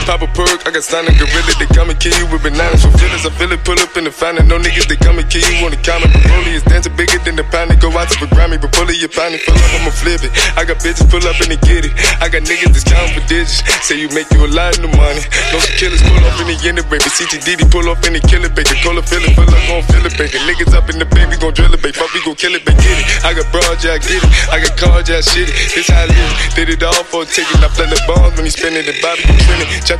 Pop a perk, I got signed a gorilla. They come and kill you with bananas for feelings. I feel it, pull up in the fountain. No niggas, they come and kill you on the counter. But Broly is dancing bigger than the pound. They go out to the Grammy, but pull it, you pound it. Pull up, I'ma flip it. I got bitches pull up and they get it. I got niggas that's counting for digits. Say you make you a lot of money. No some killers pull up in the end of baby. CTD pull up in the killer baby. Call it, fill it, pull up, gon' fill it, baby. Niggas up in the baby, gon' drill it, baby. Fuck, we gon' kill it, baby. Get it. I got broad, yeah, I get it. I got cars, yeah, I shit it. This how I live. Did it all for a ticket. I play the bombs when he spinning the Bobby, you trending.